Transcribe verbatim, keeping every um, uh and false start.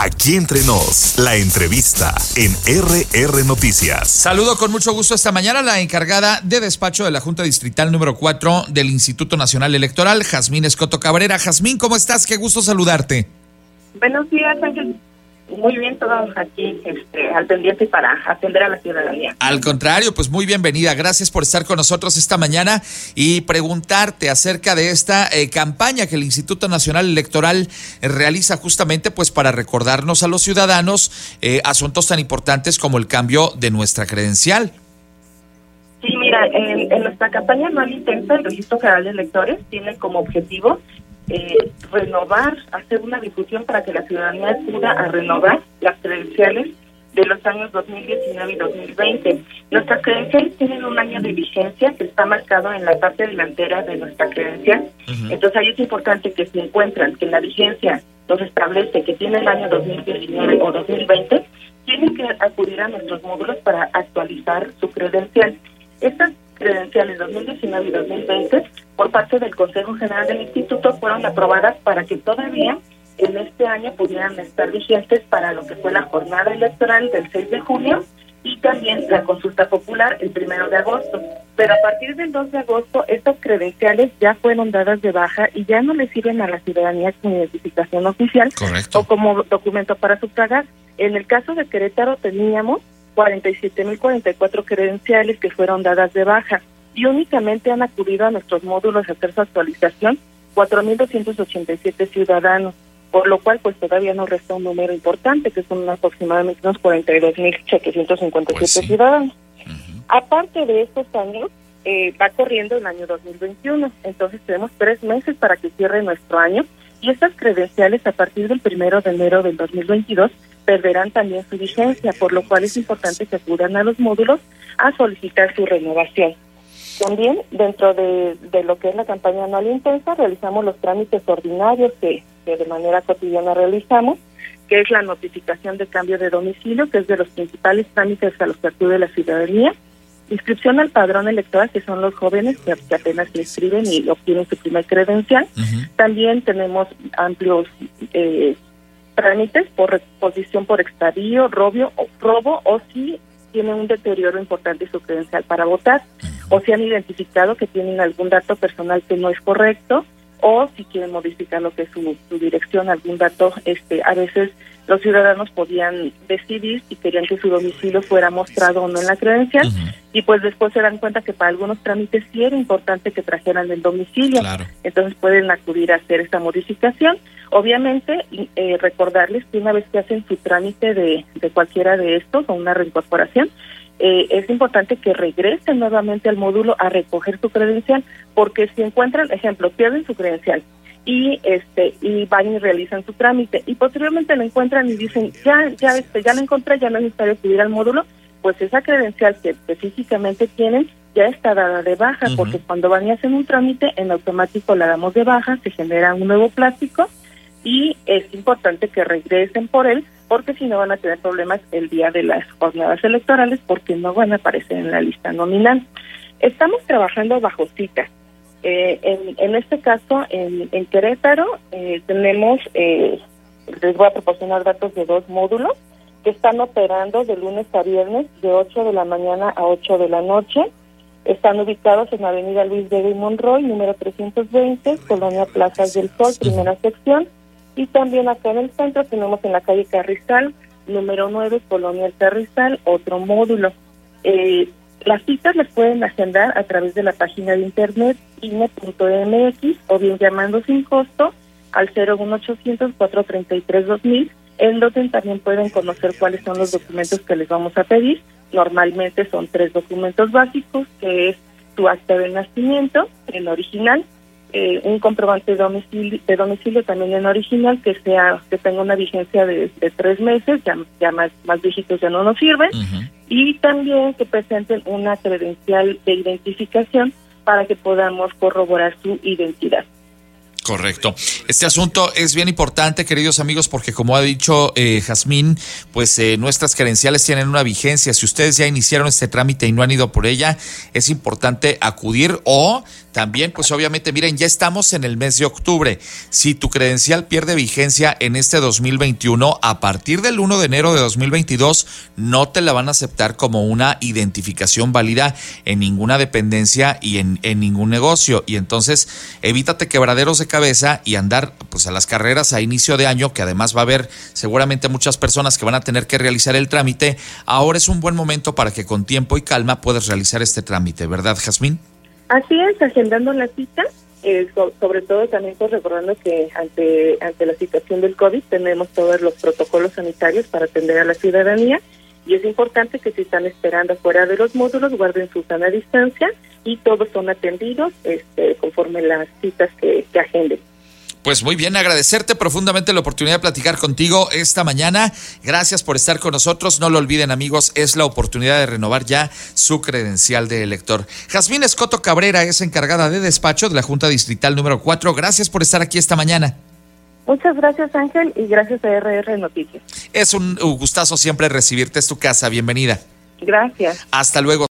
Aquí Entre Nos, la entrevista en R R Noticias. Saludo con mucho gusto esta mañana a la encargada de despacho de la Junta Distrital número cuatro del Instituto Nacional Electoral, Jazmín Escoto Cabrera. Jazmín, ¿cómo estás? Qué gusto saludarte. Buenos días, Ángel. Muy bien, todos aquí este, al pendiente para atender a la ciudadanía. Al contrario, pues muy bienvenida. Gracias por estar con nosotros esta mañana y preguntarte acerca de esta eh, campaña que el Instituto Nacional Electoral eh, realiza justamente pues para recordarnos a los ciudadanos eh, asuntos tan importantes como el cambio de nuestra credencial. Sí, mira, en, en nuestra campaña anual intensa, el Registro Federal de Electores tiene como objetivo Eh, renovar, hacer una difusión para que la ciudadanía acuda a renovar las credenciales de los años dos mil diecinueve y dos mil veinte. Nuestras credenciales tienen un año de vigencia que está marcado en la parte delantera de nuestra credencial. Uh-huh. Entonces ahí es importante que si encuentran que la vigencia nos establece que tiene el año dos mil diecinueve o dos mil veinte, tienen que acudir a nuestros módulos para actualizar su credencial. Estas credenciales dos mil diecinueve y dos mil veinte por parte del Consejo General del Instituto fueron aprobadas para que todavía en este año pudieran estar vigentes para lo que fue la jornada electoral del seis de junio y también la consulta popular el primero de agosto. Pero a partir del dos de agosto estas credenciales ya fueron dadas de baja y ya no le sirven a la ciudadanía como identificación oficial. Correcto. O como documento para sufragar. En el caso de Querétaro teníamos cuarenta y siete mil cuarenta y cuatro credenciales que fueron dadas de baja y únicamente han acudido a nuestros módulos a hacer su actualización cuatro mil doscientos ochenta y siete ciudadanos, por lo cual pues todavía nos resta un número importante que son aproximadamente unos cuarenta y dos mil setecientos cincuenta y siete pues sí. ciudadanos. Uh-huh. Aparte de estos años, eh, va corriendo el año dos mil veintiuno, entonces tenemos tres meses para que cierre nuestro año y estas credenciales a partir del primero de enero del dos mil veintidós perderán también su vigencia, por lo cual es importante que acudan a los módulos a solicitar su renovación. También, dentro de, de lo que es la campaña anual intensa, realizamos los trámites ordinarios que, que de manera cotidiana realizamos, que es la notificación de cambio de domicilio, que es de los principales trámites a los que acude la ciudadanía, inscripción al padrón electoral, que son los jóvenes que, que apenas se inscriben y obtienen su primer credencial. Uh-huh. También tenemos amplios eh, trámites por reposición por extravío, robo, robo o si tienen un deterioro importante su credencial para votar, o si han identificado que tienen algún dato personal que no es correcto, o si quieren modificar lo que es su, su dirección, algún dato, este, a veces los ciudadanos podían decidir si querían que su domicilio fuera mostrado o no en la credencial, uh-huh. y pues después se dan cuenta que para algunos trámites sí era importante que trajeran el domicilio, claro. Entonces pueden acudir a hacer esta modificación. Obviamente, eh, recordarles que una vez que hacen su trámite de, de cualquiera de estos o una reincorporación, eh, es importante que regresen nuevamente al módulo a recoger su credencial, porque si encuentran, ejemplo, pierden su credencial y este y van y realizan su trámite y posteriormente lo encuentran y dicen ya ya este ya lo encontré, ya no es necesario subir al módulo, pues esa credencial que específicamente tienen ya está dada de baja, uh-huh. porque cuando van y hacen un trámite en automático la damos de baja, se genera un nuevo plástico y es importante que regresen por él, porque si no van a tener problemas el día de las jornadas electorales porque no van a aparecer en la lista nominal. Estamos trabajando bajo cita. Eh, en, en este caso, en, en Querétaro, eh, tenemos, eh, les voy a proporcionar datos de dos módulos que están operando de lunes a viernes de ocho de la mañana a ocho de la noche. Están ubicados en Avenida Luis Vega y Monroy, número trescientos veinte, Colonia Plazas del Sol, primera sección. Y también acá en el centro tenemos en la calle Carrizal, número nueve, Colonia El Carrizal, otro módulo. Eh, Las citas las pueden agendar a través de la página de internet I N E punto M X o bien llamando sin costo al cero uno ochocientos, cuatrocientos treinta y tres, dos mil, en donde también pueden conocer cuáles son los documentos que les vamos a pedir. Normalmente son tres documentos básicos, que es tu acta de nacimiento en original, eh, un comprobante de domicilio, de domicilio también en original, que sea que tenga una vigencia de, de tres meses, ya, ya más, más dígitos ya no nos sirven, uh-huh. y también que presenten una credencial de identificación para que podamos corroborar su identidad. Correcto. Este asunto es bien importante, queridos amigos, porque como ha dicho eh, Jazmín, pues eh, nuestras credenciales tienen una vigencia. Si ustedes ya iniciaron este trámite y no han ido por ella, es importante acudir o también, pues obviamente, miren, ya estamos en el mes de octubre. Si tu credencial pierde vigencia en este dos mil veintiuno, a partir del primero de enero de dos mil veintidós, no te la van a aceptar como una identificación válida en ninguna dependencia y en, en ningún negocio. Y entonces, evítate quebraderos de cabeza y andar pues a las carreras a inicio de año, que además va a haber seguramente muchas personas que van a tener que realizar el trámite. Ahora es un buen momento para que con tiempo y calma puedas realizar este trámite, ¿verdad, Jazmín? Así es, agendando la cita, eh, so, sobre todo también pues recordando que ante ante la situación del COVID tenemos todos los protocolos sanitarios para atender a la ciudadanía y es importante que si están esperando fuera de los módulos guarden su sana distancia y todos son atendidos este, conforme las citas que, que agenden. Pues muy bien, agradecerte profundamente la oportunidad de platicar contigo esta mañana. Gracias por estar con nosotros. No lo olviden, amigos, es la oportunidad de renovar ya su credencial de elector. Jazmín Escoto Cabrera es encargada de despacho de la Junta Distrital número cuatro. Gracias por estar aquí esta mañana. Muchas gracias, Ángel, y gracias a R R Noticias. Es un gustazo siempre recibirte, es tu casa. Bienvenida. Gracias. Hasta luego.